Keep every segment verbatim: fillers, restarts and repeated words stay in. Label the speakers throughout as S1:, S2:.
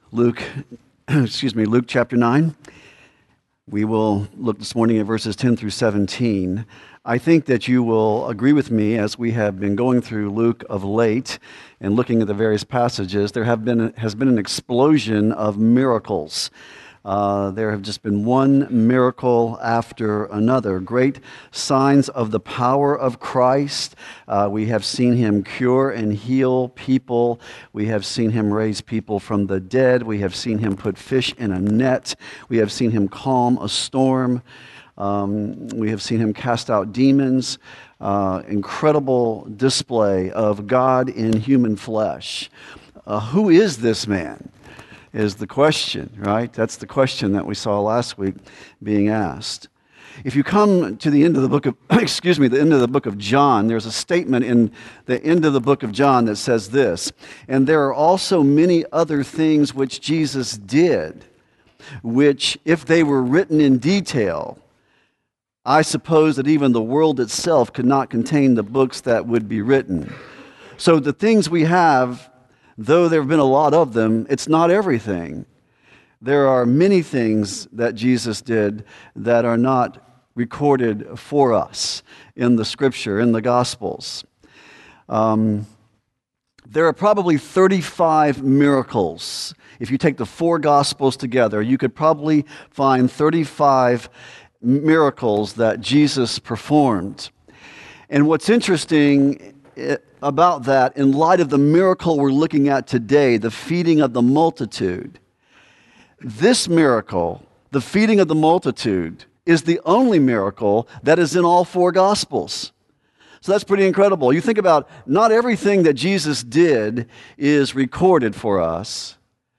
S1: Luke, excuse me, Luke chapter nine. We will look this morning at verses ten through seventeen. I think that you will agree with me as we have been going through Luke of late and looking at the various passages. There have been has been an explosion of miracles. Uh, there have just been one miracle after another. Great signs of the power of Christ. Uh, we have seen him cure and heal people. We have seen him raise people from the dead. We have seen him put fish in a net. We have seen him calm a storm. Um, we have seen him cast out demons. Uh, incredible display of God in human flesh. Uh, who is this man? Is the question, right? That's the question that we saw last week being asked. If you come to the end of the book of, excuse me, the end of the book of John, there's a statement in the end of the book of John that says this, and there are also many other things which Jesus did, which if they were written in detail, I suppose that even the world itself could not contain the books that would be written. So the things we have, though there have been a lot of them, it's not everything. There are many things that Jesus did that are not recorded for us in the Scripture, in the Gospels. Um, there are probably thirty-five miracles. If you take the four Gospels together, you could probably find thirty-five miracles that Jesus performed. And what's interesting about that, in light of the miracle we're looking at today, the feeding of the multitude, this miracle, the feeding of the multitude, is the only miracle that is in all four Gospels. So that's pretty incredible. You think about, not everything that Jesus did is recorded for us,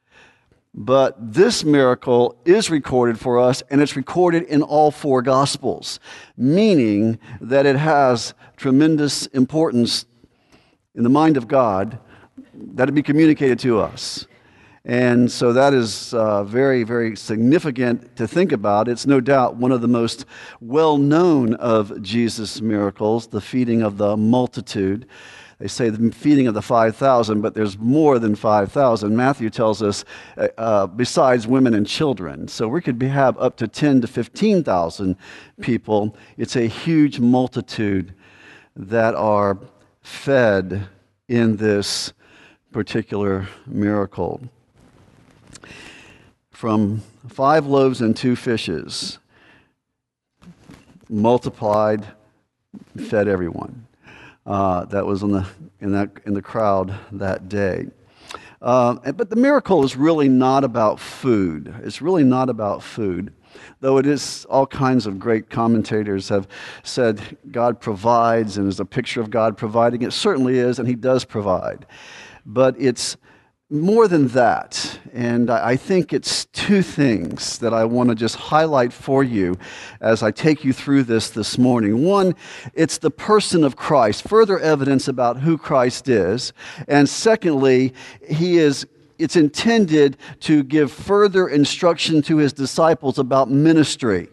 S1: but this miracle is recorded for us, and it's recorded in all four Gospels, meaning that it has tremendous importance in the mind of God that it be communicated to us. And so that is uh, very, very significant to think about. It's no doubt one of the most well-known of Jesus' miracles, the feeding of the multitude. They say the feeding of the five thousand, but there's more than five thousand. Matthew tells us, uh, besides women and children. So we could be, have up to ten to fifteen thousand people. It's a huge multitude that are fed in this particular miracle. From five loaves and two fishes, multiplied, fed everyone. Uh, that was in the in that in the crowd that day. Uh, but the miracle is really not about food. It's really not about food. Though it is, all kinds of great commentators have said God provides and is a picture of God providing. It certainly is, and he does provide. But it's more than that, and I think it's two things that I want to just highlight for you as I take you through this this morning. One, it's the person of Christ, further evidence about who Christ is. And secondly, he is it's intended to give further instruction to his disciples about ministry.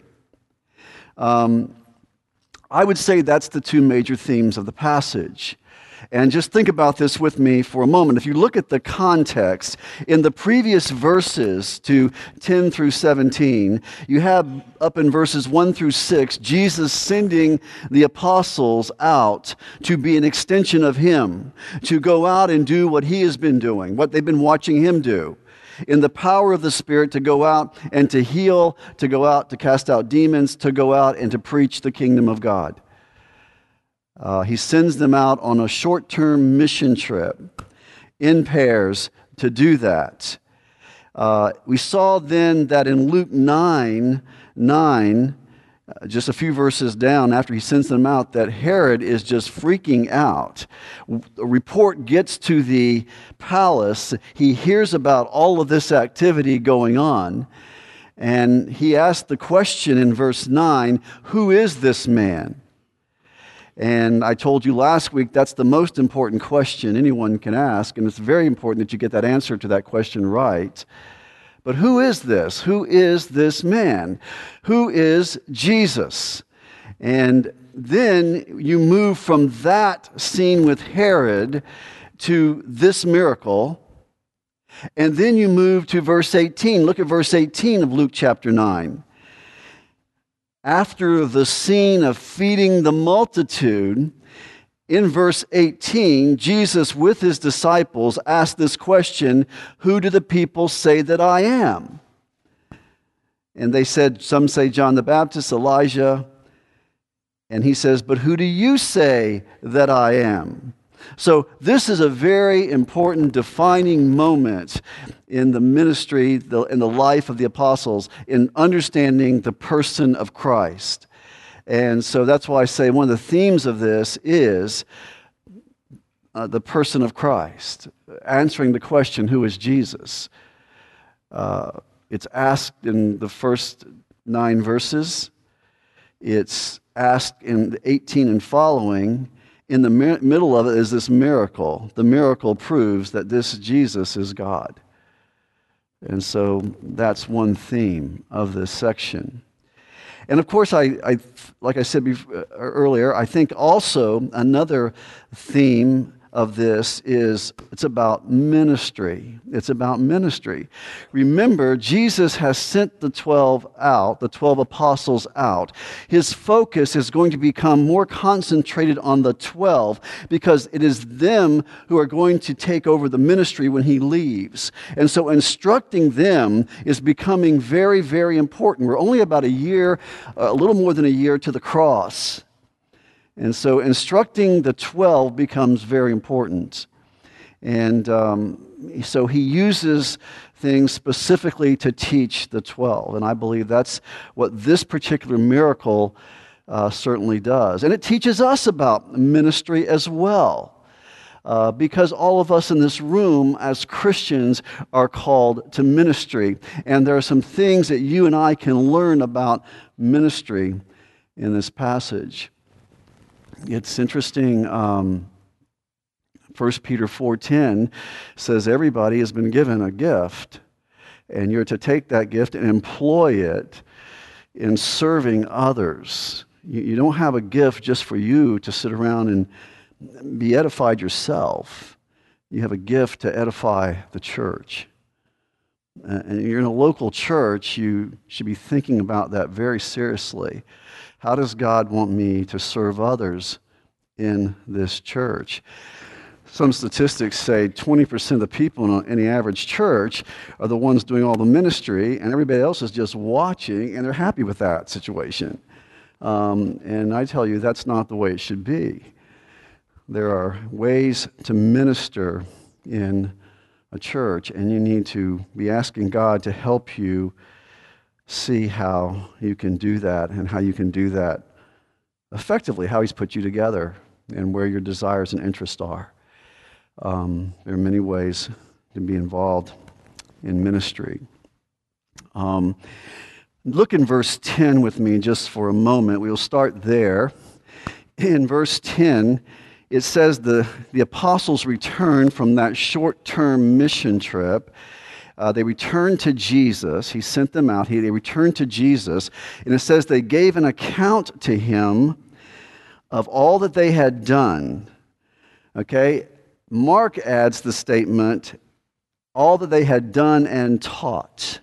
S1: Um, I would say that's the two major themes of the passage. And just think about this with me for a moment. If you look at the context, in the previous verses to ten through seventeen, you have up in verses one through six, Jesus sending the apostles out to be an extension of him, to go out and do what he has been doing, what they've been watching him do. In the power of the Spirit, to go out and to heal, to go out to cast out demons, to go out and to preach the kingdom of God. Uh, he sends them out on a short-term mission trip in pairs to do that. Uh, we saw then that in Luke nine, nine, uh, just a few verses down after he sends them out, that Herod is just freaking out. A report gets to the palace. He hears about all of this activity going on, and he asks the question in verse nine, who is this man? And I told you last week that's the most important question anyone can ask, and it's very important that you get that answer to that question right. But who is this? Who is this man? Who is Jesus? And then you move from that scene with Herod to this miracle, And then you move to verse eighteen. Look at verse eighteen of Luke chapter nine. After the scene of feeding the multitude, in verse eighteen, Jesus with his disciples asked this question, "Who do the people say that I am?" And they said, some say John the Baptist, Elijah. And he says, "But who do you say that I am?" So this is a very important defining moment in the ministry, the, in the life of the apostles, in understanding the person of Christ. And so that's why I say one of the themes of this is uh, the person of Christ, answering the question, who is Jesus? Uh, it's asked in the first nine verses. It's asked in eighteen and following. In the mi- middle of it is this miracle. The miracle proves that this Jesus is God. And so that's one theme of this section. And of course, I, I like I said before, earlier, I think also another theme of this is it's about ministry. It's about ministry. Remember, Jesus has sent the twelve out, the twelve apostles out. His focus is going to become more concentrated on the twelve because it is them who are going to take over the ministry when he leaves. And so instructing them is becoming very, very important. We're only about a year, a little more than a year to the cross. And so instructing the twelve becomes very important. And um, so he uses things specifically to teach the twelve. And I believe that's what this particular miracle uh, certainly does. And it teaches us about ministry as well. Uh, because all of us in this room as Christians are called to ministry. And there are some things that you and I can learn about ministry in this passage. It's interesting, um, First Peter four ten says everybody has been given a gift, and you're to take that gift and employ it in serving others. You, you don't have a gift just for you to sit around and be edified yourself. You have a gift to edify the church. And you're in a local church, you should be thinking about that very seriously. How does God want me to serve others in this church? Some statistics say twenty percent of the people in any average church are the ones doing all the ministry, and everybody else is just watching, and they're happy with that situation. Um, and I tell you, that's not the way it should be. There are ways to minister in a church, and you need to be asking God to help you see how you can do that and how you can do that effectively, how he's put you together and where your desires and interests are. Um, there are many ways to be involved in ministry. Um, look in verse ten with me just for a moment. We'll start there. In verse ten, it says the, the apostles returned from that short-term mission trip. Uh, they returned to Jesus. He sent them out. He, they returned to Jesus. And it says they gave an account to him of all that they had done. Okay? Mark adds the statement, all that they had done and taught.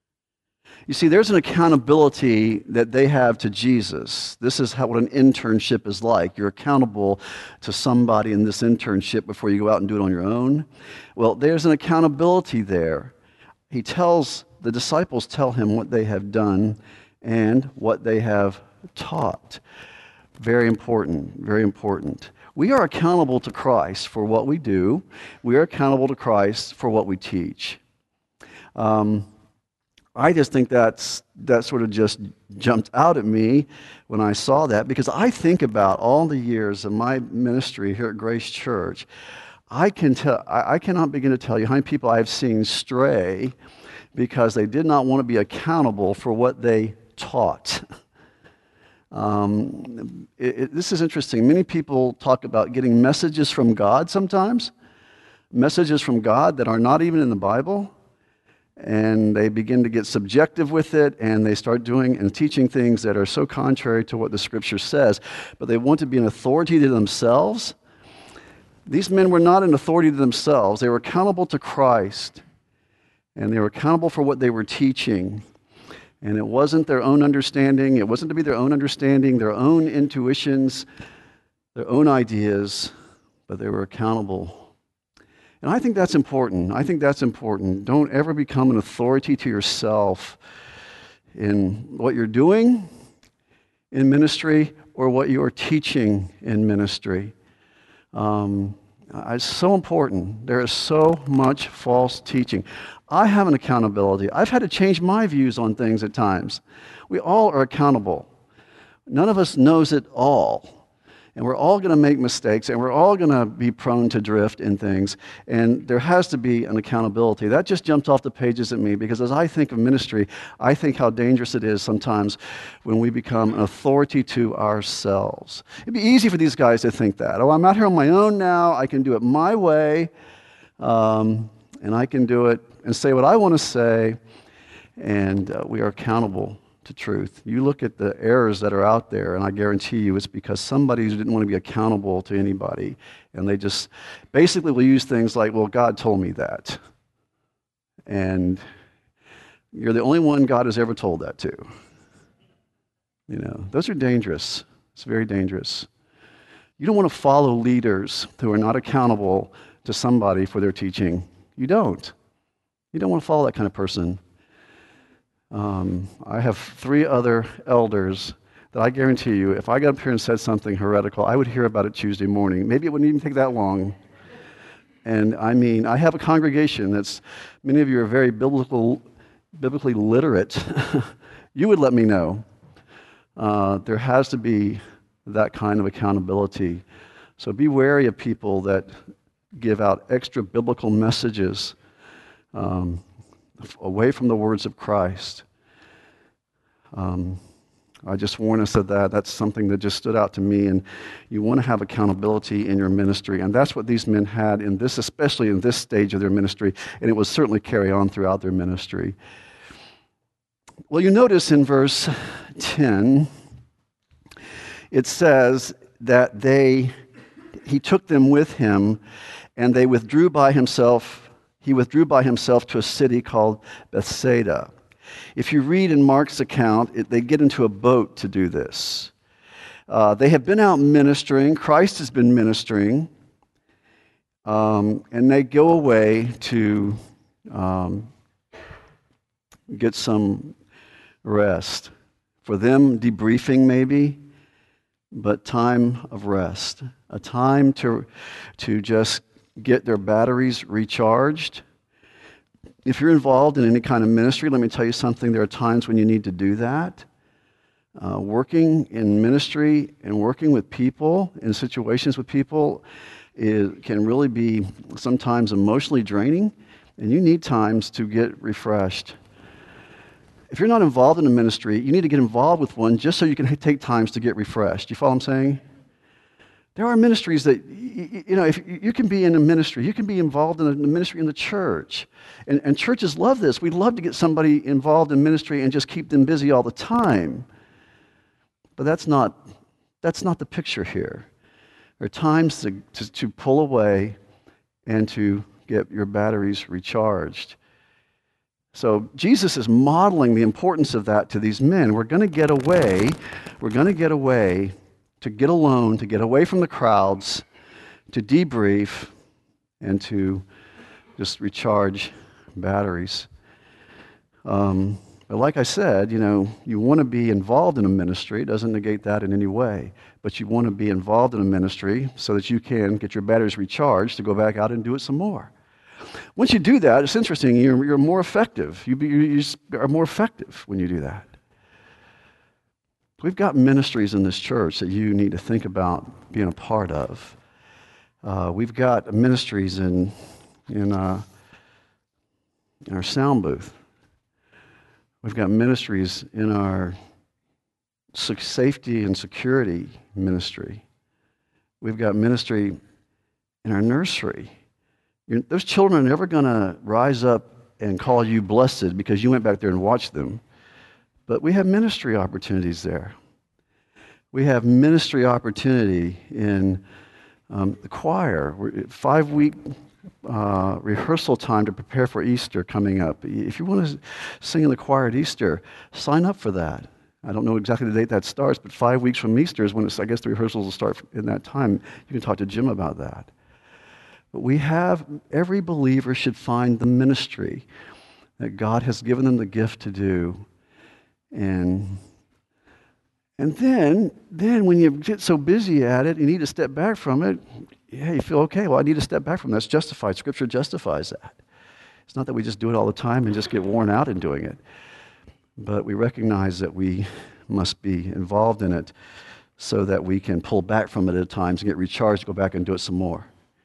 S1: You see, there's an accountability that they have to Jesus. This is how what an internship is like. You're accountable to somebody in this internship before you go out and do it on your own. Well, there's an accountability there. He tells, the disciples tell him what they have done and what they have taught. Very important, very important. We are accountable to Christ for what we do. We are accountable to Christ for what we teach. Um, I just think that's that sort of just jumped out at me when I saw that, because I think about all the years of my ministry here at Grace Church. I can tell, I, I cannot begin to tell you how many people I've seen stray because they did not want to be accountable for what they taught. Um, it, it, this is interesting. Many people talk about getting messages from God sometimes, messages from God that are not even in the Bible. And they begin to get subjective with it, and they start doing and teaching things that are so contrary to what the Scripture says. But they want to be an authority to themselves. These men were not an authority to themselves. They were accountable to Christ. and they were accountable for what they were teaching. And it wasn't their own understanding. It wasn't to be their own understanding, their own intuitions, their own ideas, but they were accountable. And I think that's important. I think that's important. Don't ever become an authority to yourself in what you're doing in ministry or what you are teaching in ministry. Um, it's so important. There is so much false teaching. I have an accountability. I've had to change my views on things at times. We all are accountable. None of us knows it all. And we're all going to make mistakes, and we're all going to be prone to drift in things. And there has to be an accountability. That just jumped off the pages at me, because as I think of ministry, I think how dangerous it is sometimes when we become an authority to ourselves. It'd be easy for these guys to think that. Oh, I'm out here on my own now. I can do it my way, um, and I can do it and say what I want to say, and uh, we are accountable to truth. You look at the errors that are out there, and I guarantee you it's because somebody who didn't want to be accountable to anybody, and they just basically will use things like, well, God told me that. And you're the only one God has ever told that to. You know, those are dangerous. It's very dangerous. You don't want to follow leaders who are not accountable to somebody for their teaching. You don't. You don't want to follow that kind of person. Um, I have three other elders that I guarantee you, if I got up here and said something heretical, I would hear about it Tuesday morning. Maybe it wouldn't even take that long. And I mean, I have a congregation that's, many of you are very biblical, biblically literate. You would let me know. Uh, there has to be that kind of accountability. So be wary of people that give out extra biblical messages um, away from the words of Christ. Um, I just warn us of that. That's something that just stood out to me. And you want to have accountability in your ministry. And that's what these men had in this, especially in this stage of their ministry. And it will certainly carry on throughout their ministry. Well, you notice in verse ten, it says that they, he took them with him, and they withdrew by himself He withdrew by himself to a city called Bethsaida. If you read in Mark's account, it, they get into a boat to do this. Uh, they have been out ministering. Christ has been ministering. Um, and they go away to um, get some rest. For them, debriefing maybe, but time of rest. A time to, to just get their batteries recharged. If you're involved in any kind of ministry, let me tell you something, there are times when you need to do that. Uh, working in ministry and working with people, in situations with people, is, can really be sometimes emotionally draining, and you need times to get refreshed. If you're not involved in a ministry, you need to get involved with one just so you can take times to get refreshed. You follow what I'm saying? There are ministries that, you know, if you can be in a ministry, you can be involved in a ministry in the church. And, and churches love this. We love to get somebody involved in ministry and just keep them busy all the time. But that's not, that's not the picture here. There are times to, to, to pull away and to get your batteries recharged. So Jesus is modeling the importance of that to these men. We're going to get away. We're going to get away to get alone, to get away from the crowds, to debrief, and to just recharge batteries. Um, but like I said, you know, you want to be involved in a ministry. It doesn't negate that in any way. But you want to be involved in a ministry so that you can get your batteries recharged to go back out and do it some more. Once you do that, it's interesting, you're, you're more effective. You, be, you are more effective when you do that. We've got ministries in this church that you need to think about being a part of. Uh, we've got ministries in, in, uh, in our sound booth. We've got ministries in our safety and security ministry. We've got ministry in our nursery. You're, those children are never going to rise up and call you blessed because you went back there and watched them. But we have ministry opportunities there. We have ministry opportunity in um, the choir. We're five-week uh, rehearsal time to prepare for Easter coming up. If you want to sing in the choir at Easter, sign up for that. I don't know exactly the date that starts, but five weeks from Easter is when it's, I guess the rehearsals will start in that time. You can talk to Jim about that. But we have, every believer should find the ministry that God has given them the gift to do. And and then, then when you get so busy at it, you need to step back from it, yeah, you feel, okay, well, I need to step back from that. That's justified. Scripture justifies that. It's not that we just do it all the time and just get worn out in doing it. But we recognize that we must be involved in it so that we can pull back from it at times and get recharged, go back and do it some more.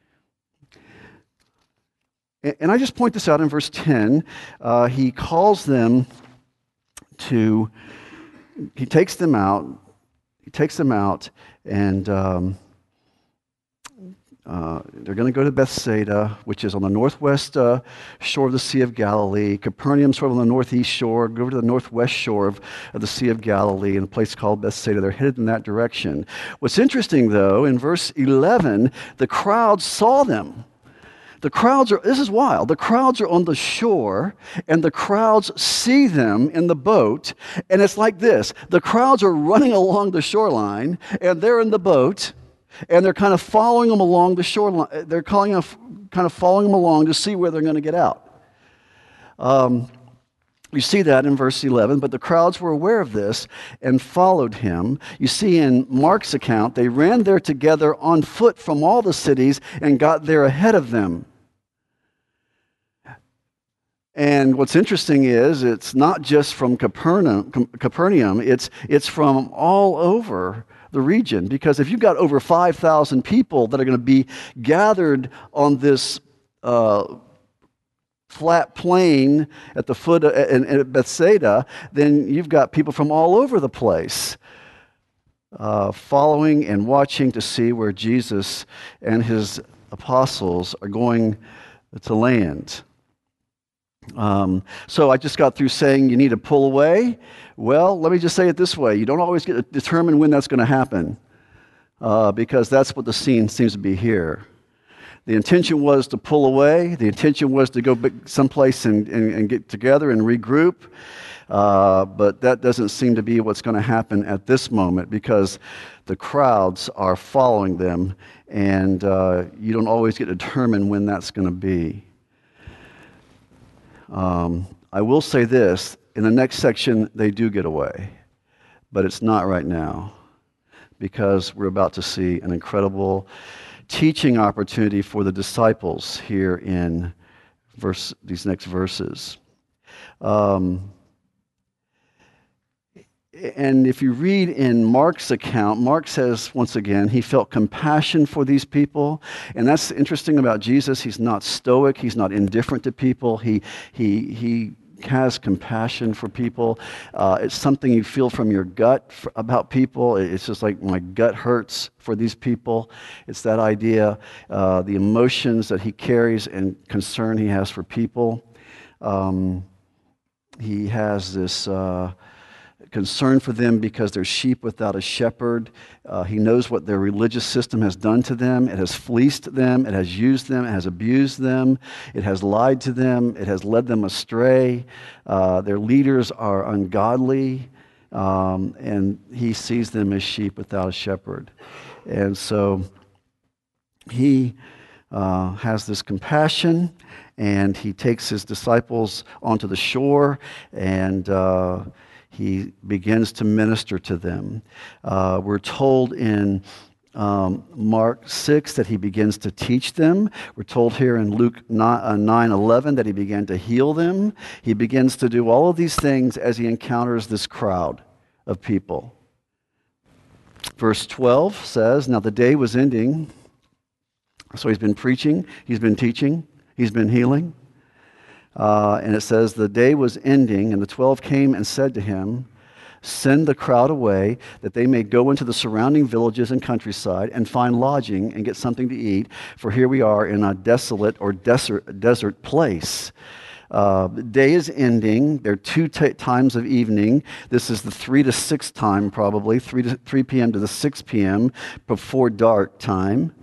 S1: And I just point this out in verse ten. Uh, he calls them to, he takes them out, he takes them out, and um, uh, they're going to go to Bethsaida, which is on the northwest uh, shore of the Sea of Galilee. Capernaum, sort of on the northeast shore. Go over to the northwest shore of, of the Sea of Galilee in a place called Bethsaida. They're headed in that direction. What's interesting, though, in verse eleven, the crowds saw them. The crowds are, this is wild, the crowds are on the shore, and the crowds see them in the boat, and it's like this. The crowds are running along the shoreline, and they're in the boat, and they're kind of following them along the shoreline. They're calling, kind of following them along to see where they're going to get out. Um, you see that in verse eleven, but the crowds were aware of this and followed him. You see in Mark's account, they ran there together on foot from all the cities and got there ahead of them. And what's interesting is it's not just from Capernaum, Capernaum it's, it's from all over the region. Because if you've got over five thousand people that are going to be gathered on this uh, flat plain at the foot of, in, in Bethsaida, then you've got people from all over the place uh, following and watching to see where Jesus and his apostles are going to land. Um, so I just got through saying you need to pull away. Well, let me just say it this way. You don't always get to determine when that's going to happen uh, because that's what the scene seems to be here. The intention was to pull away. The intention was to go someplace and, and, and get together and regroup. Uh, but that doesn't seem to be what's going to happen at this moment because the crowds are following them, and uh, you don't always get to determine when that's going to be. Um, I will say this, in the next section, they do get away, but it's not right now because we're about to see an incredible teaching opportunity for the disciples here in verse, these next verses. Um, And if you read in Mark's account, Mark says, once again, he felt compassion for these people. And that's interesting about Jesus. He's not stoic. He's not indifferent to people. He, he, he has compassion for people. Uh, it's something you feel from your gut for, about people. It's just like my gut hurts for these people. It's that idea, uh, the emotions that he carries and concern he has for people. Um, he has this... Uh, concern for them because they're sheep without a shepherd. Uh, he knows what their religious system has done to them. It has fleeced them. It has used them. It has abused them. It has lied to them. It has led them astray. Uh, their leaders are ungodly, um, and he sees them as sheep without a shepherd. And so he uh, has this compassion, and he takes his disciples onto the shore, and uh, he begins to minister to them. Uh, we're told in um, Mark six that he begins to teach them. We're told here in Luke nine eleven that he began to heal them. He begins to do all of these things as he encounters this crowd of people. Verse twelve says, now the day was ending. So he's been preaching, he's been teaching, he's been healing. Uh, and it says, the day was ending, and the twelve came and said to him, send the crowd away, that they may go into the surrounding villages and countryside and find lodging and get something to eat, for here we are in a desolate or desert, desert place. Uh, the day is ending. There are two t- times of evening. This is the three to six time, probably, three to three p.m. to the six p.m. before dark time.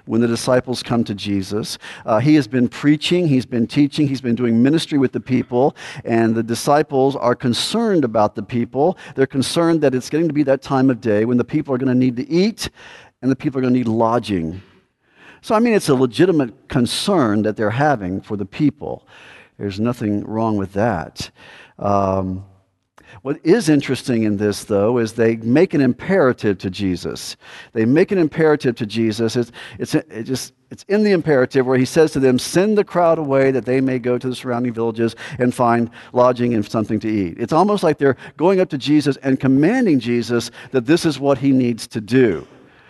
S1: when the disciples come to Jesus. Uh, he has been preaching, he's been teaching, he's been doing ministry with the people, and the disciples are concerned about the people. They're concerned that it's getting to be that time of day when the people are going to need to eat and the people are going to need lodging. So, I mean, it's a legitimate concern that they're having for the people. There's nothing wrong with that. Um, What is interesting in this, though, is they make an imperative to Jesus. They make an imperative to Jesus. It's, it's, it just, it's in the imperative where he says to them, send the crowd away that they may go to the surrounding villages and find lodging and something to eat. It's almost like they're going up to Jesus and commanding Jesus that this is what he needs to do.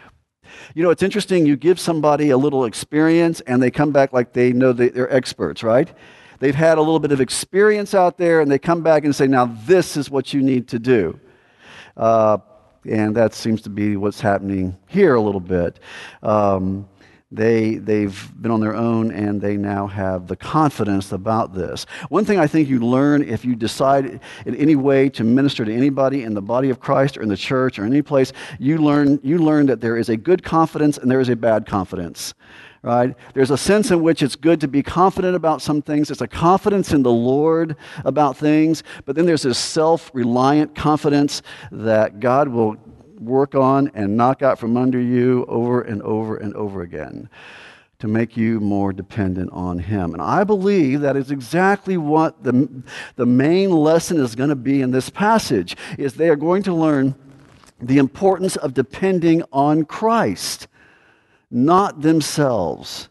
S1: You know, it's interesting. You give somebody a little experience and they come back like they know they, they're experts, right? They've had a little bit of experience out there, and they come back and say, now this is what you need to do. Uh, and that seems to be what's happening here a little bit. Um, they, they've been on their own, and they now have the confidence about this. One thing I think you learn if you decide in any way to minister to anybody in the body of Christ or in the church or any place, you learn, you learn that there is a good confidence and there is a bad confidence. Right? There's a sense in which it's good to be confident about some things. There's a confidence in the Lord about things, but then there's this self-reliant confidence that God will work on and knock out from under you over and over and over again to make you more dependent on him. And I believe that is exactly what the, the main lesson is going to be in this passage, is they are going to learn the importance of depending on Christ, not themselves.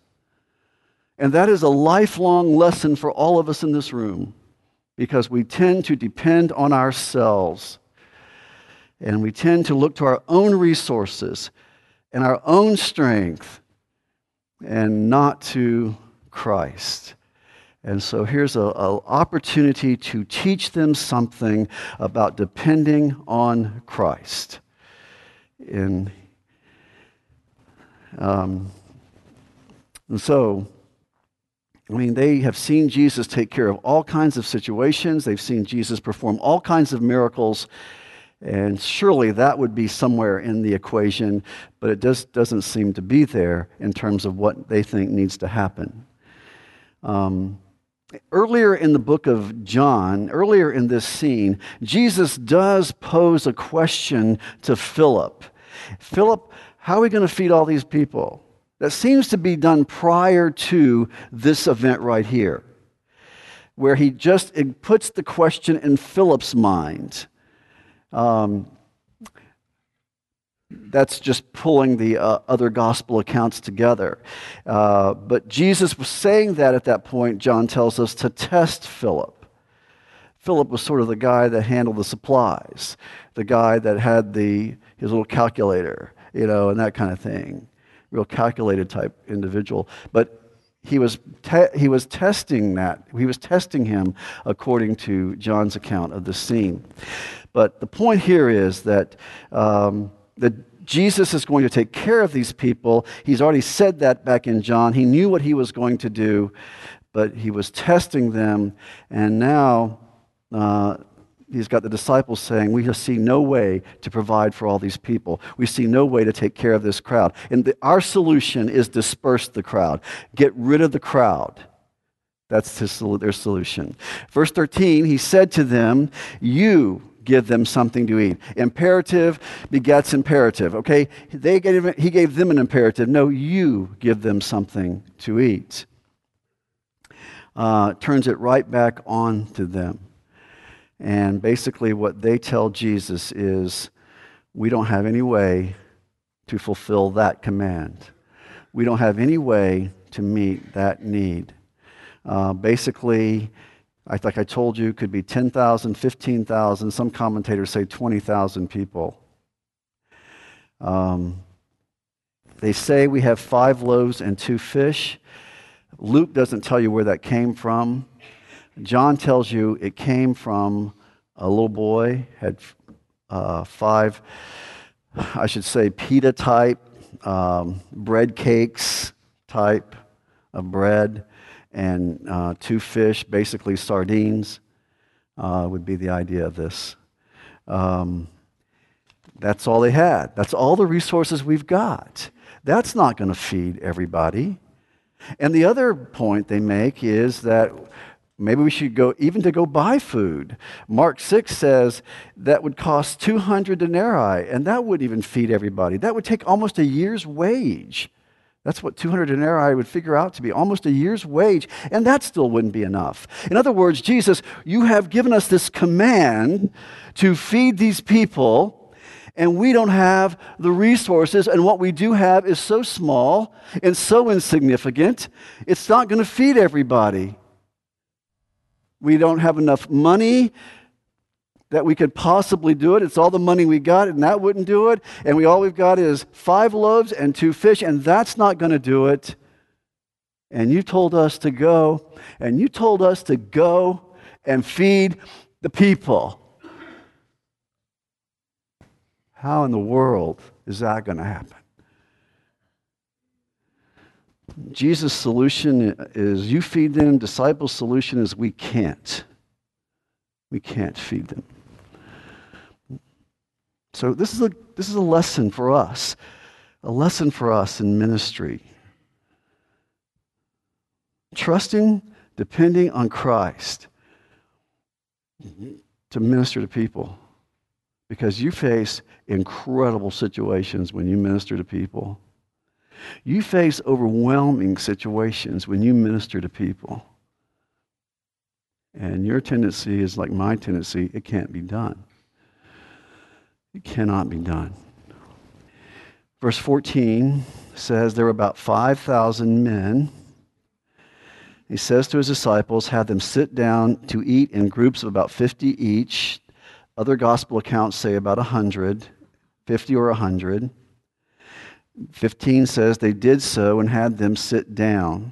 S1: And that is a lifelong lesson for all of us in this room, because we tend to depend on ourselves, and we tend to look to our own resources and our own strength and not to Christ. And so here's an opportunity to teach them something about depending on Christ. In Um, and so, I mean, they have seen Jesus take care of all kinds of situations. They've seen Jesus perform all kinds of miracles. And surely that would be somewhere in the equation, but it just doesn't seem to be there in terms of what they think needs to happen. Um, earlier in the book of John, earlier in this scene, Jesus does pose a question to Philip. Philip, how are we going to feed all these people? That seems to be done prior to this event right here, where he just it puts the question in Philip's mind. Um, that's just pulling the uh, other gospel accounts together. Uh, but Jesus was saying that at that point, John tells us, to test Philip. Philip was sort of the guy that handled the supplies, the guy that had the his little calculator, you know, and that kind of thing. Real calculated type individual. But he was te- he was testing that. He was testing him according to John's account of the scene. But the point here is that um, that Jesus is going to take care of these people. He's already said that back in John. He knew what he was going to do, but he was testing them, and now uh, he's got the disciples saying, we see no way to provide for all these people. We see no way to take care of this crowd. And the, our solution is disperse the crowd. Get rid of the crowd. That's his, their solution. Verse thirteen, he said to them, you give them something to eat. Imperative begets imperative, okay? They gave, he gave them an imperative. No, you give them something to eat. Uh, turns it right back on to them. And basically what they tell Jesus is, we don't have any way to fulfill that command. We don't have any way to meet that need. Uh, basically, I, like I told you, could be ten thousand, fifteen thousand. Some commentators say twenty thousand people. Um, they say we have five loaves and two fish. Luke doesn't tell you where that came from. John tells you it came from a little boy, had uh, five, I should say, pita type, um, bread cakes type of bread, and uh, two fish, basically sardines, uh, would be the idea of this. Um, That's all they had. That's all the resources we've got. That's not going to feed everybody. And the other point they make is that maybe we should go, even to go buy food. Mark six says that would cost two hundred denarii, and that wouldn't even feed everybody. That would take almost a year's wage. That's what two hundred denarii would figure out to be, almost a year's wage, and that still wouldn't be enough. In other words, Jesus, you have given us this command to feed these people, and we don't have the resources, and what we do have is so small and so insignificant, it's not going to feed everybody. We don't have enough money that we could possibly do it. It's all the money we got, and that wouldn't do it. And we all we've got is five loaves and two fish, and that's not going to do it. And you told us to go, and you told us to go and feed the people. How in the world is that going to happen? Jesus' solution is you feed them. Disciples' solution is we can't. We can't feed them. So this is a this is a lesson for us, a lesson for us in ministry. Trusting, depending on Christ to minister to people. Because you face incredible situations when you minister to people. You face overwhelming situations when you minister to people. And your tendency is like my tendency, it can't be done. It cannot be done. Verse fourteen says there were about five thousand men. He says to his disciples, have them sit down to eat in groups of about fifty each. Other gospel accounts say about one hundred, fifty or one hundred. fifteen says they did so and had them sit down.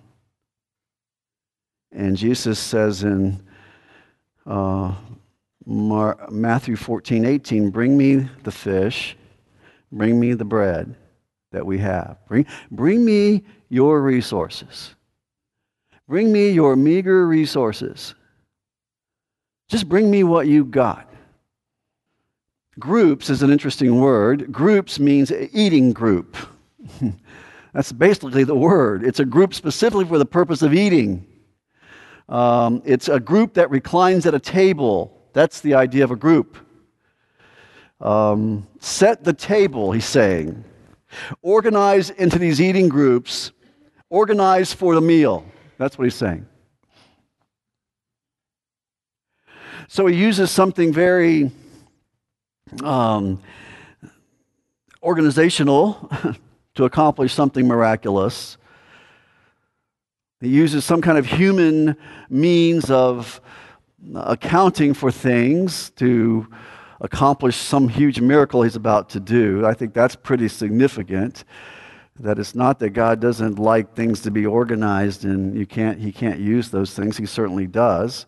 S1: And Jesus says in uh, Mar- Matthew fourteen eighteen, bring me the fish, bring me the bread that we have. Bring, bring me your resources. Bring me your meager resources. Just bring me what you got. Groups is an interesting word. Groups means eating group. That's basically the word. It's a group specifically for the purpose of eating. Um, it's a group that reclines at a table. That's the idea of a group. Um, set the table, he's saying. Organize into these eating groups. Organize for the meal. That's what he's saying. So he uses something very Um, organizational to accomplish something miraculous. He uses some kind of human means of accounting for things to accomplish some huge miracle he's about to do. I think that's pretty significant. That it's not that God doesn't like things to be organized and you can't, he can't use those things. He certainly does.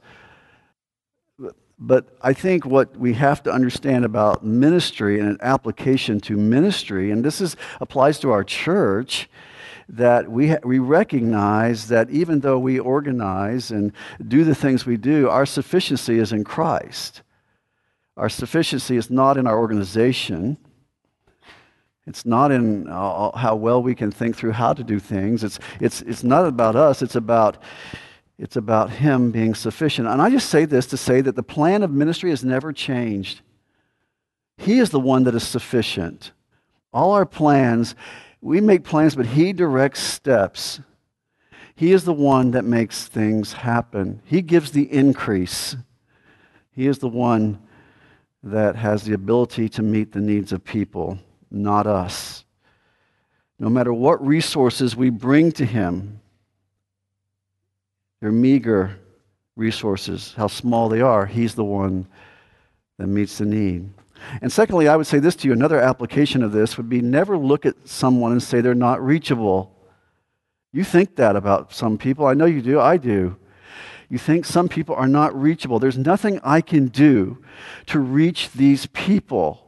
S1: But I think what we have to understand about ministry and an application to ministry, and this is applies to our church, that we ha- we recognize that even though we organize and do the things we do, our sufficiency is in Christ. Our sufficiency is not in our organization. It's not in uh, how well we can think through how to do things. It's it's it's not about us. It's about It's about Him being sufficient. And I just say this to say that the plan of ministry has never changed. He is the one that is sufficient. All our plans, we make plans, but He directs steps. He is the one that makes things happen. He gives the increase. He is the one that has the ability to meet the needs of people, not us. No matter what resources we bring to Him, their meager resources, how small they are, He's the one that meets the need. And secondly, I would say this to you, another application of this would be never look at someone and say they're not reachable. You think that about some people. I know you do. I do. You think some people are not reachable. There's nothing I can do to reach these people.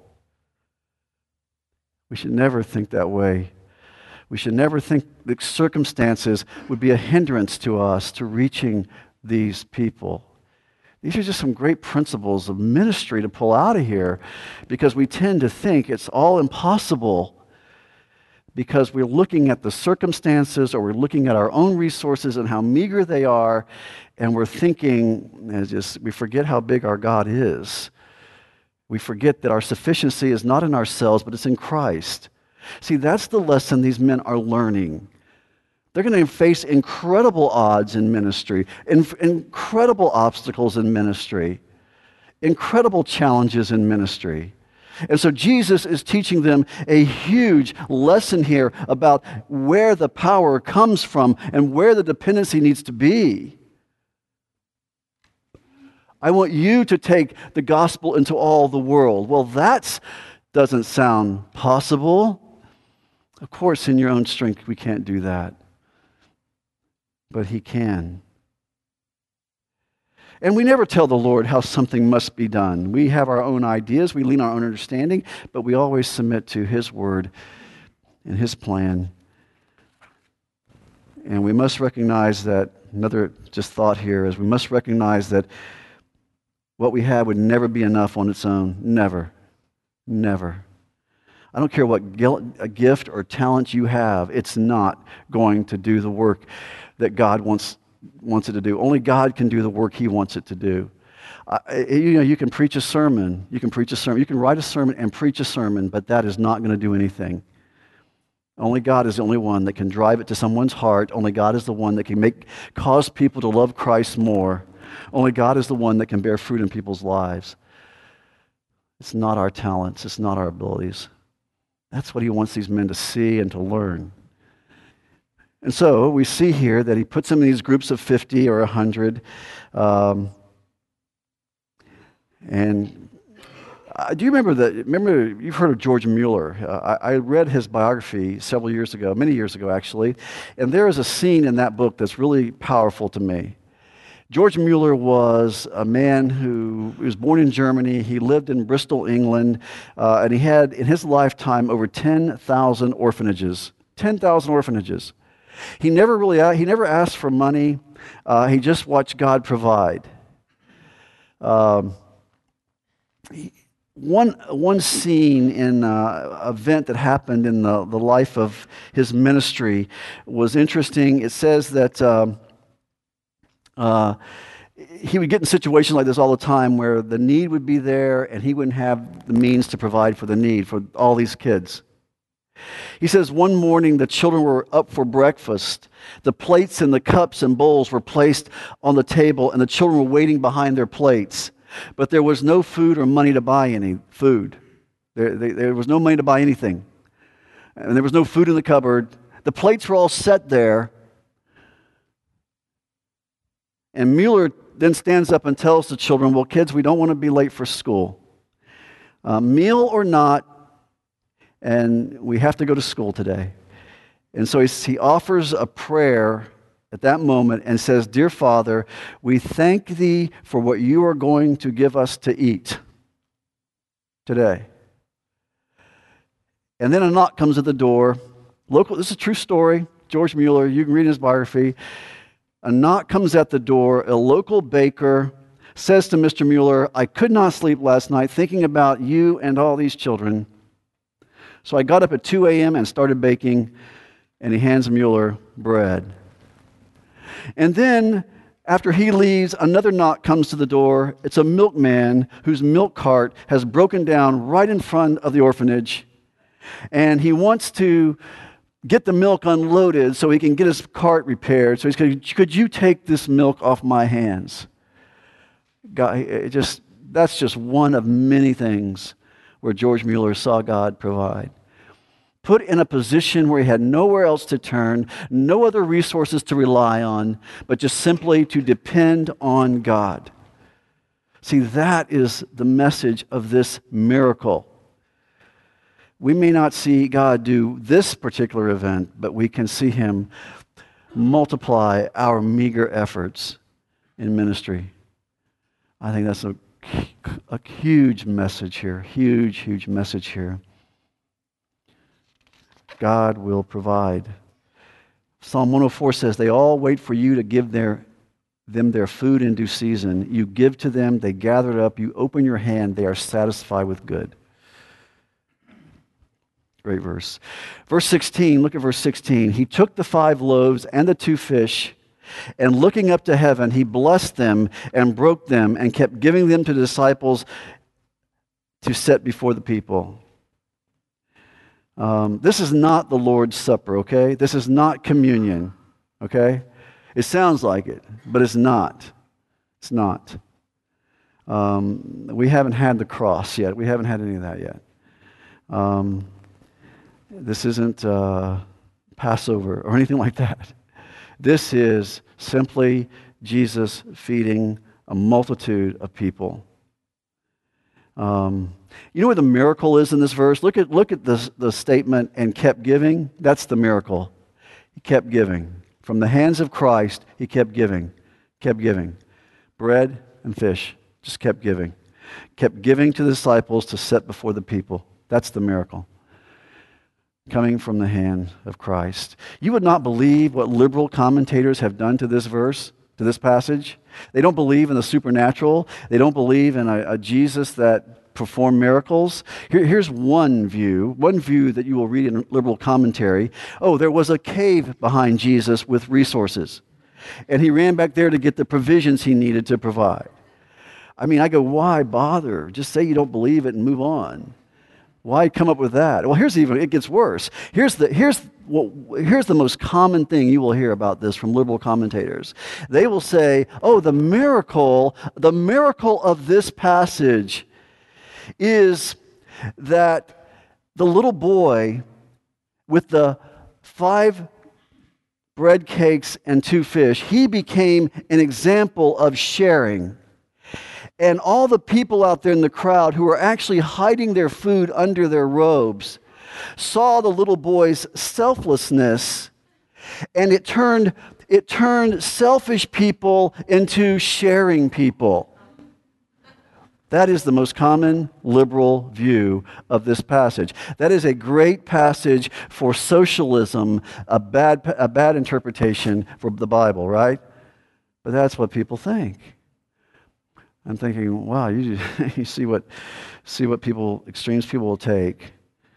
S1: We should never think that way. We should never think that circumstances would be a hindrance to us to reaching these people. These are just some great principles of ministry to pull out of here, because we tend to think it's all impossible because we're looking at the circumstances, or we're looking at our own resources and how meager they are, and we're thinking, and just, we forget how big our God is. We forget that our sufficiency is not in ourselves, but it's in Christ. See, that's the lesson these men are learning. They're going to face incredible odds in ministry, in, incredible obstacles in ministry, incredible challenges in ministry. And so Jesus is teaching them a huge lesson here about where the power comes from and where the dependency needs to be. I want you to take the gospel into all the world. Well, that doesn't sound possible. Of course, in your own strength, we can't do that. But He can. And we never tell the Lord how something must be done. We have our own ideas, we lean on our own understanding, but we always submit to His word and His plan. And we must recognize that, another just thought here is we must recognize that what we have would never be enough on its own. Never. Never. I don't care what gift or talent you have, it's not going to do the work that God wants wants it to do. Only God can do the work He wants it to do. Uh, you know, you can preach a sermon, you can preach a sermon, you can write a sermon and preach a sermon, but that is not going to do anything. Only God is the only one that can drive it to someone's heart. Only God is the one that can make cause people to love Christ more. Only God is the one that can bear fruit in people's lives. It's not our talents, it's not our abilities. That's what He wants these men to see and to learn. And so we see here that He puts them in these groups of fifty or one hundred. Um, and uh, do you remember that? Remember, you've heard of George Mueller. Uh, I, I read his biography several years ago, many years ago actually. And there is a scene in that book that's really powerful to me. George Mueller was a man who was born in Germany. He lived in Bristol, England, uh, and he had in his lifetime over ten thousand orphanages. ten thousand orphanages. He never really he never asked for money. Uh, he just watched God provide. Um, he, one one scene in an event that happened in the, the life of his ministry was interesting. It says that um, uh, he would get in situations like this all the time where the need would be there and he wouldn't have the means to provide for the need for all these kids. He says one morning the children were up for breakfast. The plates and the cups and bowls were placed on the table and the children were waiting behind their plates. But there was no food or money to buy any food. There, there, there was no money to buy anything. And there was no food in the cupboard. The plates were all set there. And Mueller then stands up and tells the children, well, kids, we don't want to be late for school. Uh, meal or not, and we have to go to school today. And so he, he offers a prayer at that moment and says, Dear Father, we thank Thee for what You are going to give us to eat today. And then a knock comes at the door. Local, this is a true story. George Mueller, you can read his biography. A knock comes at the door. A local baker says to Mister Mueller, I could not sleep last night thinking about you and all these children. So I got up at two a.m. and started baking, and he hands Mueller bread. And then, after he leaves, another knock comes to the door. It's a milkman whose milk cart has broken down right in front of the orphanage, and he wants to get the milk unloaded so he can get his cart repaired. So he's going, could you take this milk off my hands? God, it just, that's just one of many things where George Mueller saw God provide. Put in a position where he had nowhere else to turn, no other resources to rely on, but just simply to depend on God. See, that is the message of this miracle. We may not see God do this particular event, but we can see Him multiply our meager efforts in ministry. I think that's a A huge message here, huge, huge message here. God will provide. Psalm one oh four says, they all wait for You to give their, them their food in due season. You give to them, they gather it up. You open your hand, they are satisfied with good. Great verse. Verse sixteen, look at verse sixteen. He took the five loaves and the two fish, and looking up to heaven, he blessed them and broke them and kept giving them to the disciples to set before the people. Um, this is not the Lord's Supper, okay? This is not communion, okay? It sounds like it, but it's not. It's not. Um, we haven't had the cross yet. We haven't had any of that yet. Um, this isn't uh, Passover or anything like that. This is simply Jesus feeding a multitude of people. Um, you know what the miracle is in this verse? Look at look at the, the statement, and kept giving. That's the miracle. He kept giving. From the hands of Christ, he kept giving. Kept giving. Bread and fish. Just kept giving. Kept giving to the disciples to set before the people. That's the miracle. Coming from the hand of Christ. You would not believe what liberal commentators have done to this verse, to this passage. They don't believe in the supernatural. They don't believe in a, a Jesus that performed miracles. Here, here's one view, one view that you will read in liberal commentary. Oh, there was a cave behind Jesus with resources, and he ran back there to get the provisions he needed to provide. I mean, I go, why bother? Just say you don't believe it and move on. Why come up with that? Well, here's even, it gets worse. Here's the, here's, well, here's the most common thing you will hear about this from liberal commentators. They will say, oh, the miracle, the miracle of this passage is that the little boy with the five bread cakes and two fish, he became an example of sharing. And all the people out there in the crowd who were actually hiding their food under their robes saw the little boy's selflessness, and it turned, it turned selfish people into sharing people. That is the most common liberal view of this passage. That is a great passage for socialism, a bad, a bad interpretation for the Bible, right? But that's what people think. I'm thinking, wow, you, you see what see what people, extremes people will take.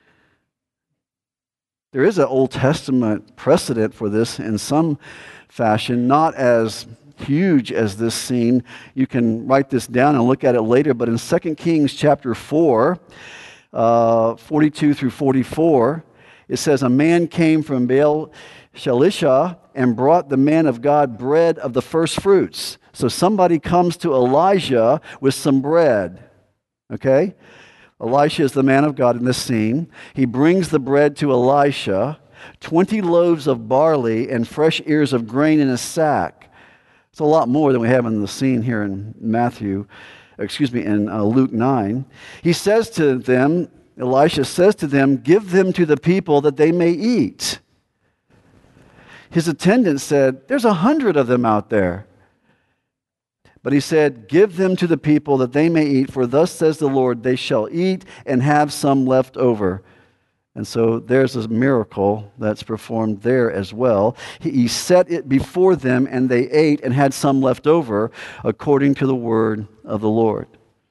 S1: There is an Old Testament precedent for this in some fashion, not as huge as this scene. You can write this down and look at it later, but in Second Kings chapter four, uh, forty-two through forty-four, it says, a man came from Baal Shalisha and brought the man of God bread of the first fruits. So somebody comes to Elijah with some bread, okay? Elisha is the man of God in this scene. He brings the bread to Elisha, twenty loaves of barley and fresh ears of grain in a sack. It's a lot more than we have in the scene here in Matthew, excuse me, in uh, Luke nine. He says to them, Elisha says to them, give them to the people that they may eat. His attendant said, there's a hundred of them out there. But he said, give them to the people that they may eat, for thus says the Lord, they shall eat and have some left over. And so there's a miracle that's performed there as well. He, he set it before them, and they ate and had some left over, according to the word of the Lord.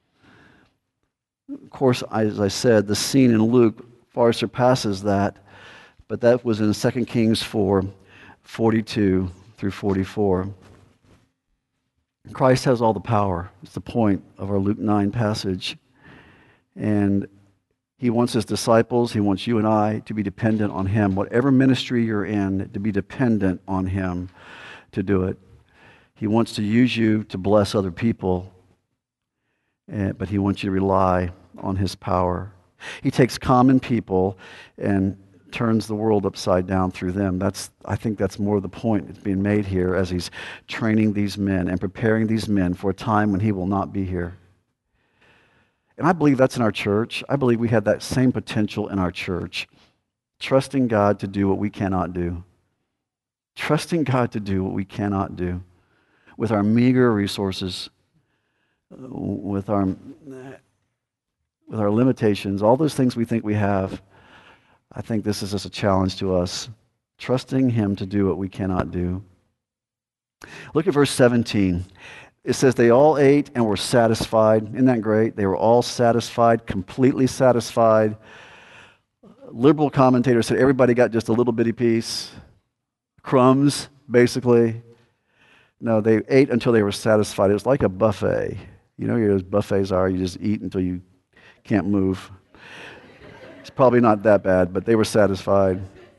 S1: Of course, as I said, the scene in Luke far surpasses that, but that was in Second Kings four, forty-two through forty-four. Christ has all the power. It's the point of our Luke nine passage. And he wants his disciples, he wants you and I to be dependent on him. Whatever ministry you're in, to be dependent on him to do it. He wants to use you to bless other people, but he wants you to rely on his power. He takes common people and turns the world upside down through them. That's, I think that's more the point that's being made here as he's training these men and preparing these men for a time when he will not be here. And I believe that's in our church. I believe we have that same potential in our church. Trusting God to do what we cannot do. Trusting God to do what we cannot do with our meager resources, with our, with our limitations, all those things we think we have. I think this is just a challenge to us, trusting him to do what we cannot do. Look at verse seventeen. It says they all ate and were satisfied. Isn't that great? They were all satisfied, completely satisfied. Liberal commentators said everybody got just a little bitty piece. Crumbs, basically. No, they ate until they were satisfied. It was like a buffet. You know what buffets are? You just eat until you can't move. It's probably not that bad, but they were satisfied.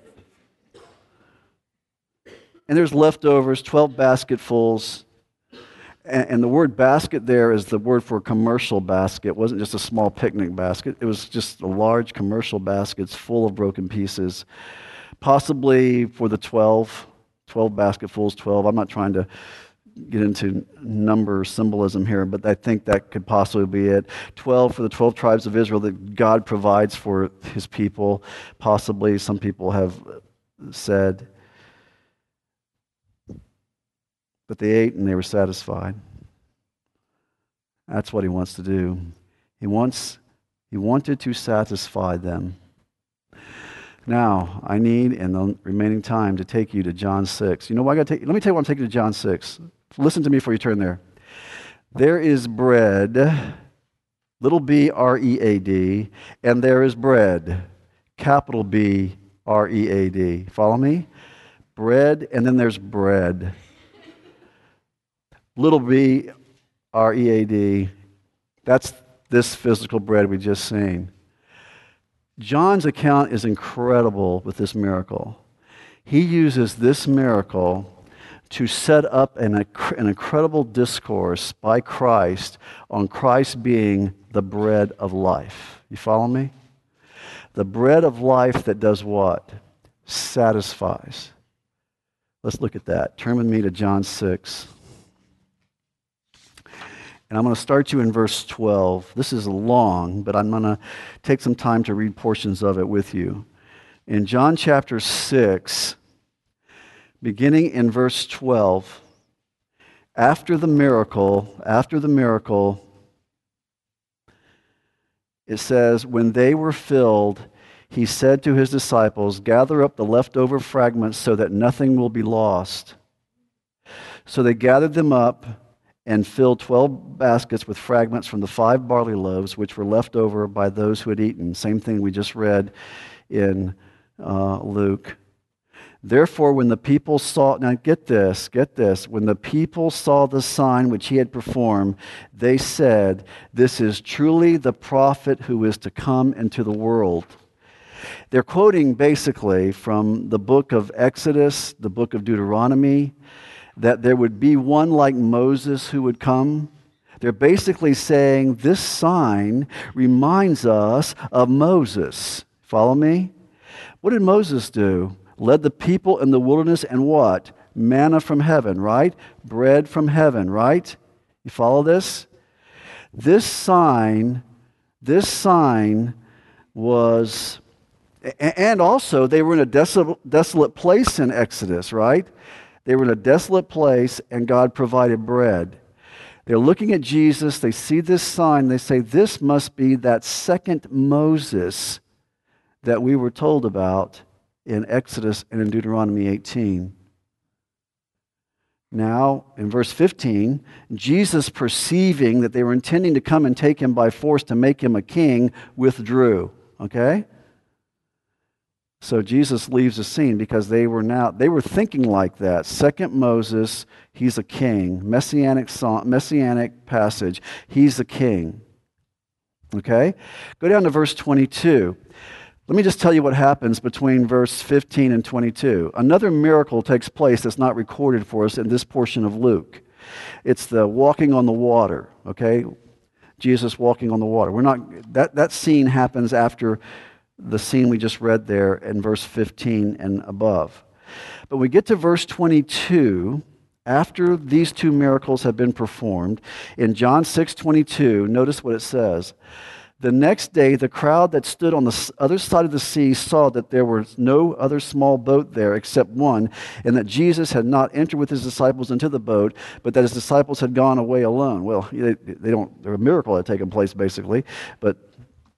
S1: And there's leftovers, twelve basketfuls. And the word basket there is the word for commercial basket. It wasn't just a small picnic basket. It was just a large commercial baskets full of broken pieces. Possibly for the twelve, twelve basketfuls, twelve. I'm not trying to get into number symbolism here, but I think that could possibly be it. twelve for the twelve tribes of Israel that God provides for his people. Possibly, some people have said. But they ate and they were satisfied. That's what he wants to do. He wants, he wanted to satisfy them. Now, I need, in the remaining time, to take you to John six. You know why I got to take, let me tell you why I'm taking you to John six. Listen to me before you turn there. There is bread, little b, R E A D, and there is bread, capital B, R E A D. Follow me? Bread, and then there's bread. Little b, R E A D, that's this physical bread we just seen. John's account is incredible with this miracle. He uses this miracle to set up an, an incredible discourse by Christ on Christ being the bread of life. You follow me? The bread of life that does what? Satisfies. Let's look at that. Turn with me to John six. And I'm going to start you in verse twelve. This is long, but I'm going to take some time to read portions of it with you. In John chapter six, beginning in verse twelve, after the miracle, after the miracle, it says, when they were filled, he said to his disciples, gather up the leftover fragments so that nothing will be lost. So they gathered them up and filled twelve baskets with fragments from the five barley loaves which were left over by those who had eaten. Same thing we just read in uh, Luke. Therefore, when the people saw, now get this, get this, when the people saw the sign which he had performed, they said, this is truly the prophet who is to come into the world. They're quoting basically from the book of Exodus, the book of Deuteronomy, that there would be one like Moses who would come. They're basically saying this sign reminds us of Moses. Follow me? What did Moses do? Led the people in the wilderness and what? Manna from heaven, right? Bread from heaven, right? You follow this? This sign, this sign was, and also they were in a desolate, desolate place in Exodus, right? They were in a desolate place, and God provided bread. They're looking at Jesus. They see this sign. They say, this must be that second Moses that we were told about in Exodus and in Deuteronomy eighteen. Now, in verse fifteen, Jesus, perceiving that they were intending to come and take him by force to make him a king, withdrew. Okay? So Jesus leaves the scene because they were now, they were thinking like that. Second Moses, he's a king. Messianic song, messianic passage, he's a king. Okay? Go down to verse twenty-two. Let me just tell you what happens between verse fifteen and twenty-two. Another miracle takes place that's not recorded for us in this portion of Luke. It's the walking on the water, okay? Jesus walking on the water. We're not, that, that scene happens after the scene we just read there in verse fifteen and above. But we get to verse twenty-two, after these two miracles have been performed, in John six twenty-two, notice what it says. The next day, the crowd that stood on the other side of the sea saw that there was no other small boat there except one, and that Jesus had not entered with his disciples into the boat, but that his disciples had gone away alone. Well, they, they don't, there a miracle had taken place, basically, but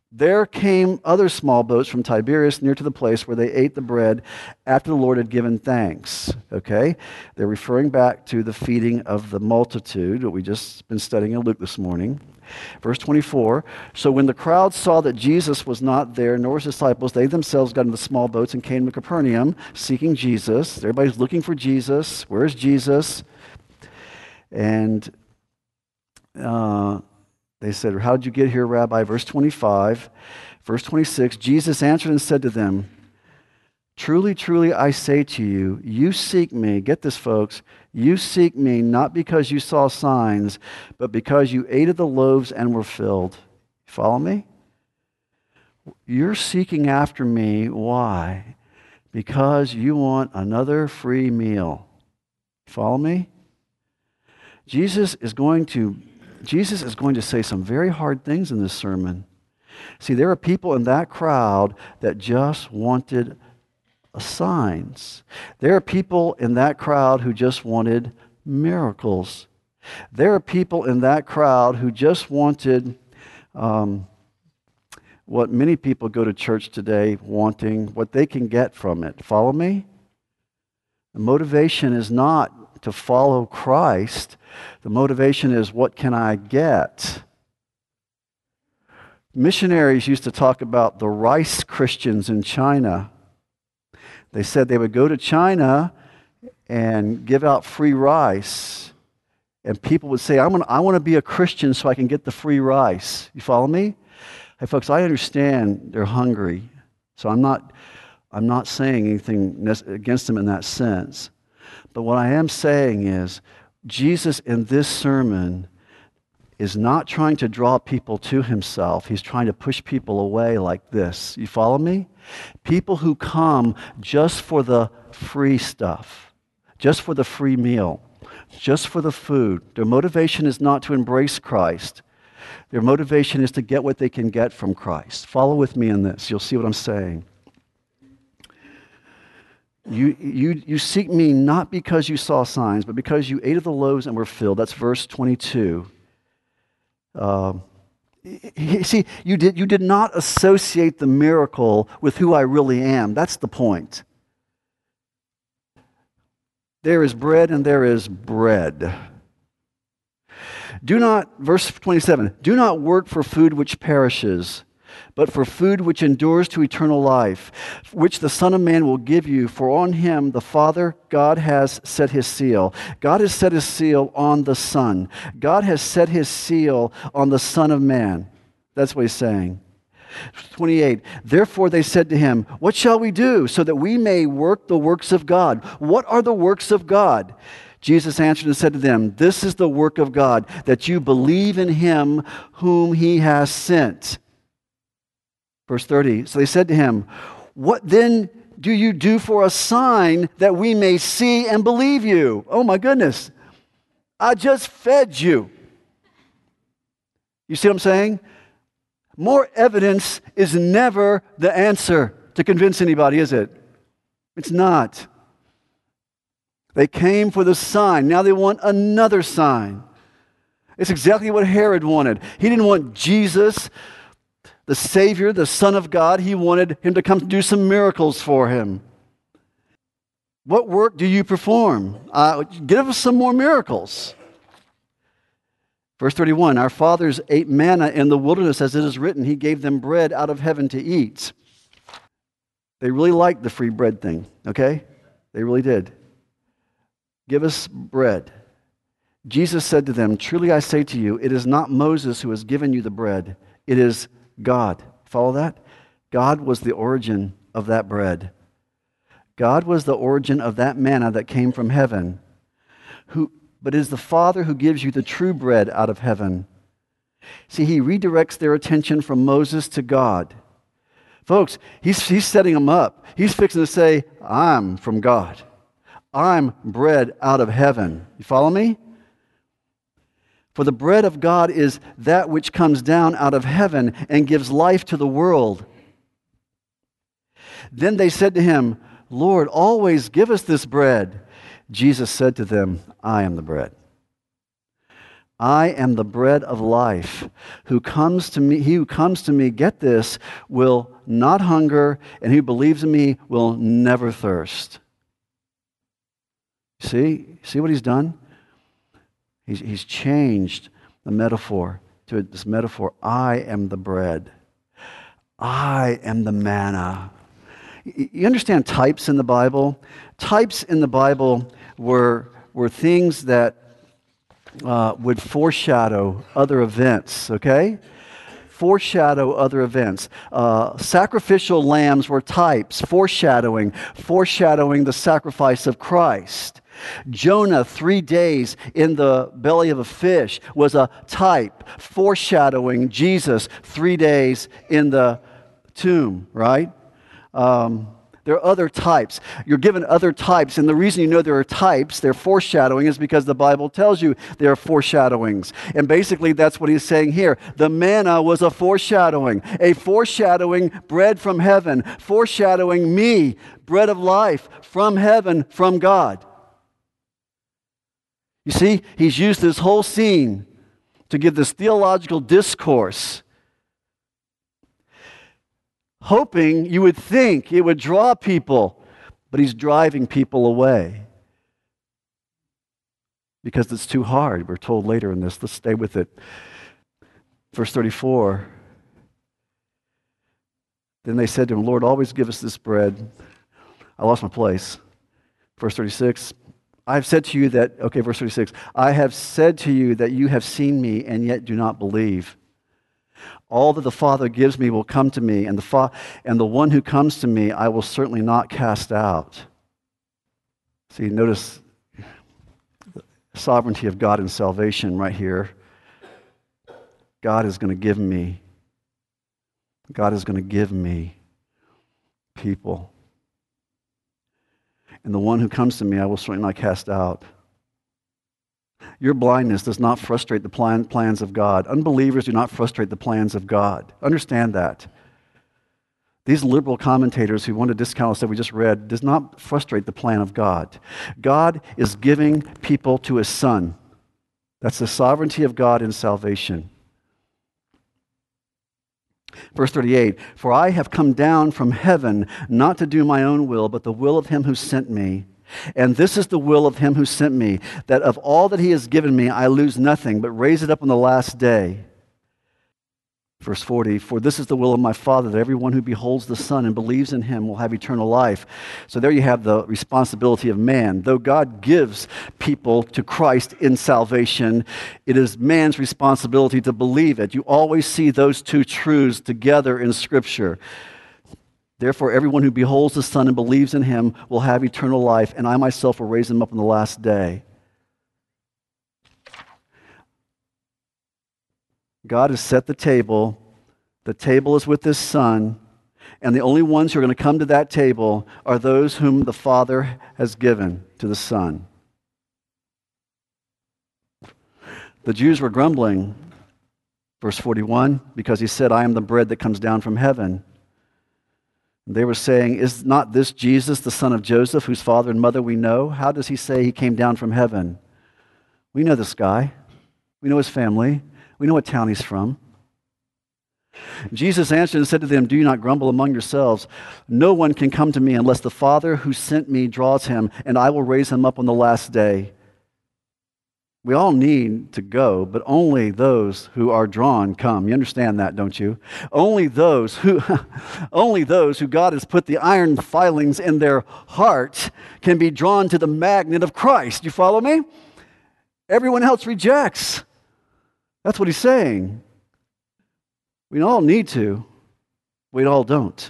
S1: There came other small boats from Tiberias near to the place where they ate the bread after the Lord had given thanks. Okay? They're referring back to the feeding of the multitude that we just been studying in Luke this morning. Verse twenty-four, so when the crowd saw that Jesus was not there, nor his disciples, they themselves got into the small boats and came to Capernaum seeking Jesus. Everybody's looking for Jesus. Where's Jesus? And uh, they said, how did you get here, Rabbi? Verse twenty-five. Verse twenty-six, Jesus answered and said to them, truly, truly, I say to you, you seek me, get this, folks, you seek me not because you saw signs, but because you ate of the loaves and were filled. Follow me? You're seeking after me. Why? Because you want another free meal. Follow me? Jesus is going to, Jesus is going to say some very hard things in this sermon. See, there are people in that crowd that just wanted signs. There are people in that crowd who just wanted miracles. There are people in that crowd who just wanted um, what many people go to church today wanting, what they can get from it. Follow me? The motivation is not to follow Christ. The motivation is, what can I get? Missionaries used to talk about the rice Christians in China. They said they would go to China and give out free rice. And people would say, I'm gonna, I want to be a Christian so I can get the free rice. You follow me? Hey, folks, I understand they're hungry. So I'm not, I'm not saying anything against them in that sense. But what I am saying is, Jesus in this sermon is not trying to draw people to himself. He's trying to push people away like this. You follow me? People who come just for the free stuff, just for the free meal, just for the food. Their motivation is not to embrace Christ. Their motivation is to get what they can get from Christ. Follow with me in this. You'll see what I'm saying. You, you, you seek me not because you saw signs, but because you ate of the loaves and were filled. That's verse twenty-two. Um, see, you did, you did not associate the miracle with who I really am. That's the point. There is bread and there is bread. Do not, verse twenty-seven, do not work for food which perishes, but for food which endures to eternal life, which the Son of Man will give you, for on him the Father, God, has set his seal. God has set his seal on the Son. God has set his seal on the Son of Man. That's what he's saying. twenty-eight, therefore they said to him, what shall we do so that we may work the works of God? What are the works of God? Jesus answered and said to them, this is the work of God, that you believe in him whom he has sent. Verse thirty, so they said to him, what then do you do for a sign that we may see and believe you? Oh my goodness, I just fed you. You see what I'm saying? More evidence is never the answer to convince anybody, is it? It's not. They came for the sign. Now they want another sign. It's exactly what Herod wanted. He didn't want Jesus, the Savior, the Son of God. He wanted him to come do some miracles for him. What work do you perform? Uh, give us some more miracles. Verse thirty-one, our fathers ate manna in the wilderness, as it is written, he gave them bread out of heaven to eat. They really liked the free bread thing, okay? They really did. Give us bread. Jesus said to them, truly I say to you, it is not Moses who has given you the bread. It is God. Follow that? God was the origin of that bread. God was the origin of that manna that came from heaven. Who, but it is the Father who gives you the true bread out of heaven. See, he redirects their attention from Moses to God. Folks, he's, he's setting them up. He's fixing to say, I'm from God. I'm bread out of heaven. You follow me? For the bread of God is that which comes down out of heaven and gives life to the world. Then they said to him, Lord, always give us this bread. Jesus said to them, I am the bread. I am the bread of life. Who comes to me, he who comes to me, get this, will not hunger, and who believes in me will never thirst. See? See what he's done? He's, he's changed the metaphor to this metaphor. I am the bread. I am the manna. You understand types in the Bible? Types in the Bible were, were things that uh, would foreshadow other events, okay? Foreshadow other events. Uh, sacrificial lambs were types, foreshadowing, foreshadowing the sacrifice of Christ. Jonah, three days in the belly of a fish, was a type, foreshadowing Jesus, three days in the tomb, right? Um, there are other types. You're given other types, and the reason you know there are types, they're foreshadowing, is because the Bible tells you there are foreshadowings. And basically that's what he's saying here. The manna was a foreshadowing, a foreshadowing bread from heaven, foreshadowing me, bread of life from heaven, from God. You see, he's used this whole scene to give this theological discourse, hoping you would think it would draw people, but he's driving people away because it's too hard. We're told later in this. Let's stay with it. Verse thirty-four. Then they said to him, Lord, always give us this bread. I lost my place. Verse thirty-six. I have said to you that, okay, verse thirty-six. I have said to you that you have seen me and yet do not believe. All that the Father gives me will come to me, and the fa- and the one who comes to me I will certainly not cast out. See, notice the sovereignty of God in salvation right here. God is going to give me, God is going to give me people. And the one who comes to me I will certainly not cast out. Your blindness does not frustrate the plan, plans of God. Unbelievers do not frustrate the plans of God. Understand that. These liberal commentators who want to discount the stuff we just read does not frustrate the plan of God. God is giving people to his Son. That's the sovereignty of God in salvation. Verse thirty-eight, for I have come down from heaven not to do my own will, but the will of him who sent me. And this is the will of him who sent me, that of all that he has given me I lose nothing, but raise it up on the last day. Verse forty, for this is the will of my Father, that everyone who beholds the Son and believes in him will have eternal life. So there you have the responsibility of man. Though God gives people to Christ in salvation, it is man's responsibility to believe it. You always see those two truths together in Scripture. Therefore, everyone who beholds the Son and believes in him will have eternal life, and I myself will raise him up on the last day. God has set the table. The table is with his Son, and the only ones who are going to come to that table are those whom the Father has given to the Son. The Jews were grumbling, verse forty-one, because he said, I am the bread that comes down from heaven. They were saying, is not this Jesus, the son of Joseph, whose father and mother we know? How does he say he came down from heaven? We know this guy. We know his family. We know what town he's from. Jesus answered and said to them, do not grumble among yourselves. No one can come to me unless the Father who sent me draws him, and I will raise him up on the last day. We all need to go, but only those who are drawn come. You understand that, don't you? Only those who, only those who God has put the iron filings in their heart can be drawn to the magnet of Christ. You follow me? Everyone else rejects. That's what he's saying. We all need to. We all don't.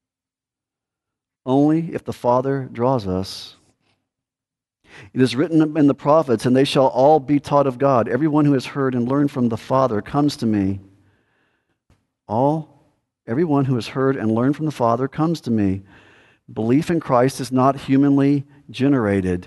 S1: Only if the Father draws us. It is written in the prophets, and they shall all be taught of God. Everyone who has heard and learned from the Father comes to me. All, everyone who has heard and learned from the Father comes to me. Belief in Christ is not humanly generated.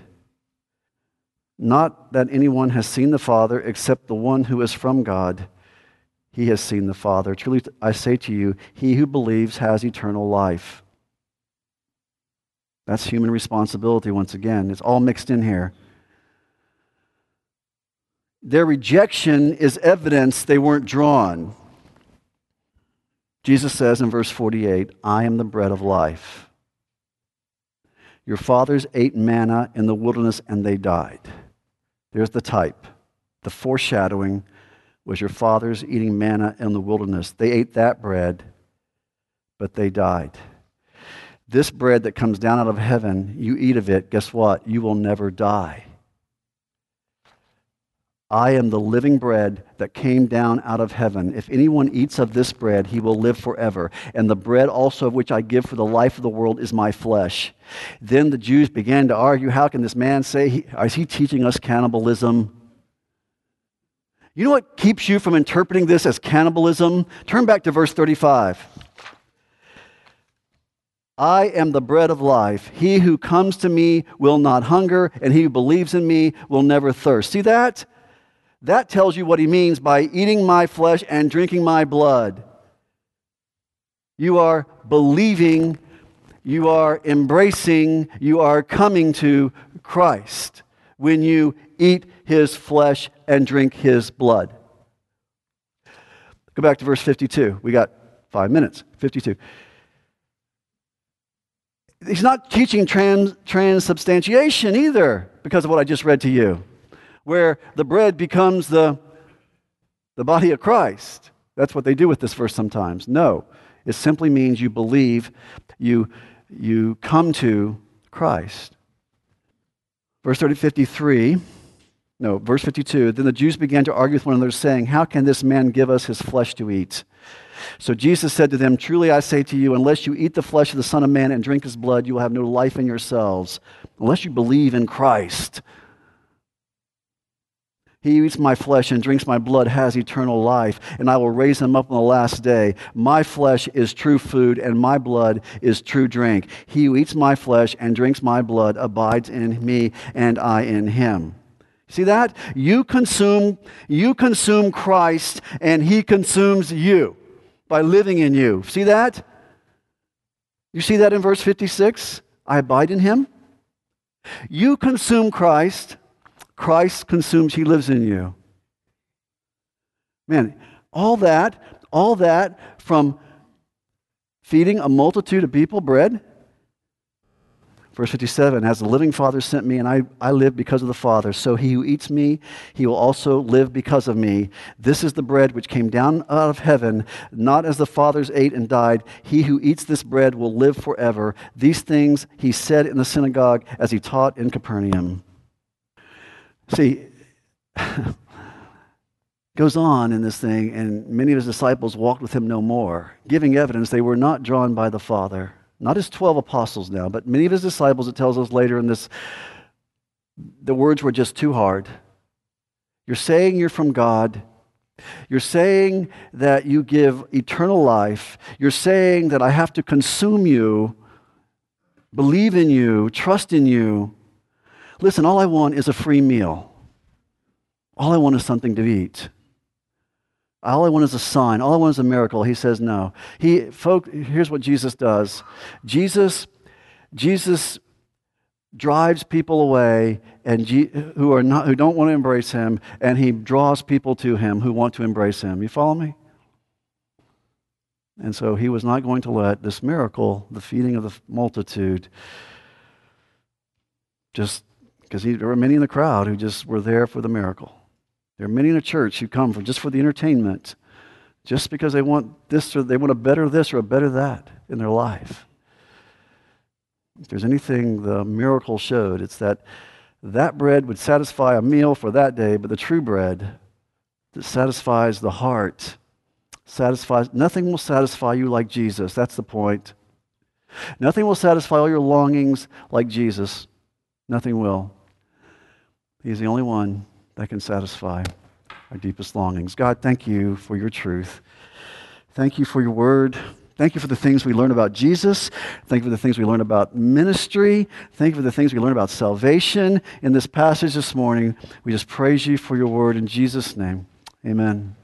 S1: Not that anyone has seen the Father except the one who is from God. He has seen the Father. Truly, I say to you, he who believes has eternal life. That's human responsibility once again. It's all mixed in here. Their rejection is evidence they weren't drawn. Jesus says in verse forty-eight, I am the bread of life. Your fathers ate manna in the wilderness and they died. There's the type. The foreshadowing was your fathers eating manna in the wilderness. They ate that bread, but they died. This bread that comes down out of heaven, you eat of it, guess what? You will never die. I am the living bread that came down out of heaven. If anyone eats of this bread, he will live forever. And the bread also of which I give for the life of the world is my flesh. Then the Jews began to argue, how can this man say, he, is he teaching us cannibalism? You know what keeps you from interpreting this as cannibalism? Turn back to verse thirty-five. I am the bread of life. He who comes to me will not hunger, and he who believes in me will never thirst. See that? That tells you what he means by eating my flesh and drinking my blood. You are believing, you are embracing, you are coming to Christ when you eat his flesh and drink his blood. Go back to verse fifty-two. We got five minutes. fifty-two. He's not teaching trans, transubstantiation either because of what I just read to you, where the bread becomes the, the body of Christ. That's what they do with this verse sometimes. No, it simply means you believe, you, you come to Christ. Verse thirty, fifty-three, no, verse fifty-two, then the Jews began to argue with one another, saying, how can this man give us his flesh to eat? So Jesus said to them, truly I say to you, unless you eat the flesh of the Son of Man and drink his blood, you will have no life in yourselves, unless you believe in Christ. He who eats my flesh and drinks my blood has eternal life, and I will raise him up on the last day. My flesh is true food, and my blood is true drink. He who eats my flesh and drinks my blood abides in me, and I in him. See that? You consume, you consume Christ, and he consumes you by living in you. See that? You see that in verse fifty-six? I abide in him. You consume Christ. Christ consumes, he lives in you. Man, all that, all that from feeding a multitude of people bread. Verse fifty-seven, as the living Father sent me, and I, I live because of the Father, so he who eats me, he will also live because of me. This is the bread which came down out of heaven, not as the fathers ate and died. He who eats this bread will live forever. These things he said in the synagogue as he taught in Capernaum. See, goes on in this thing, and many of his disciples walked with him no more, giving evidence they were not drawn by the Father. Not his twelve apostles now, but many of his disciples, it tells us later in this, the words were just too hard. You're saying you're from God. You're saying that you give eternal life. You're saying that I have to consume you, believe in you, trust in you. Listen, all I want is a free meal. All I want is something to eat. All I want is a sign. All I want is a miracle. He says no. He, folk, here's what Jesus does. Jesus, Jesus drives people away and G, who are not, who don't want to embrace him, and he draws people to him who want to embrace him. You follow me? And so he was not going to let this miracle, the feeding of the multitude, just because there were many in the crowd who just were there for the miracle. There are many in the church who come for just for the entertainment, just because they want this or they want a better this or a better that in their life. If there's anything the miracle showed, it's that that bread would satisfy a meal for that day, but the true bread that satisfies the heart, satisfies, nothing will satisfy you like Jesus. That's the point. Nothing will satisfy all your longings like Jesus. Nothing will. He's the only one that can satisfy our deepest longings. God, thank you for your truth. Thank you for your word. Thank you for the things we learn about Jesus. Thank you for the things we learn about ministry. Thank you for the things we learn about salvation in this passage this morning. We just praise you for your word in Jesus' name. Amen.